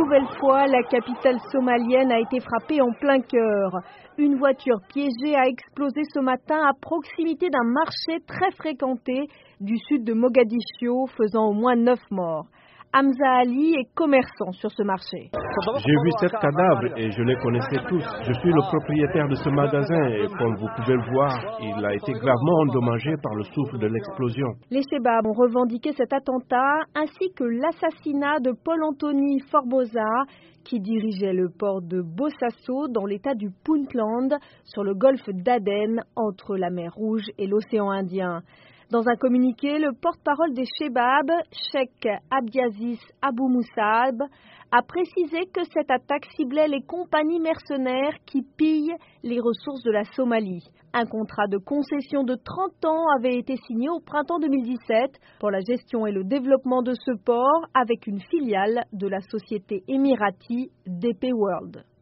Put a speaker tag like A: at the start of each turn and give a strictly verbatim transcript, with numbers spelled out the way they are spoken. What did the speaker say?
A: nouvelle fois, la capitale somalienne a été frappée en plein cœur. Une voiture piégée a explosé ce matin à proximité d'un marché très fréquenté du sud de Mogadiscio, faisant au moins neuf morts. Hamza Ali est commerçant sur ce marché.
B: J'ai vu sept cadavres et je les connaissais tous. Je suis le propriétaire de ce magasin et comme vous pouvez le voir, il a été gravement endommagé par le souffle de l'explosion.
A: Les Chebabs ont revendiqué cet attentat ainsi que l'assassinat de Paul-Anthony Formosa qui dirigeait le port de Bosaso dans l'état du Puntland sur le golfe d'Aden entre la mer Rouge et l'océan Indien. Dans un communiqué, le porte-parole des Chebabs, Cheikh Abdiaziz Abou Moussab, a précisé que cette attaque ciblait les compagnies mercenaires qui pillent les ressources de la Somalie. Un contrat de concession de trente ans avait été signé au printemps deux mille dix-sept pour la gestion et le développement de ce port avec une filiale de la société émirati D P World.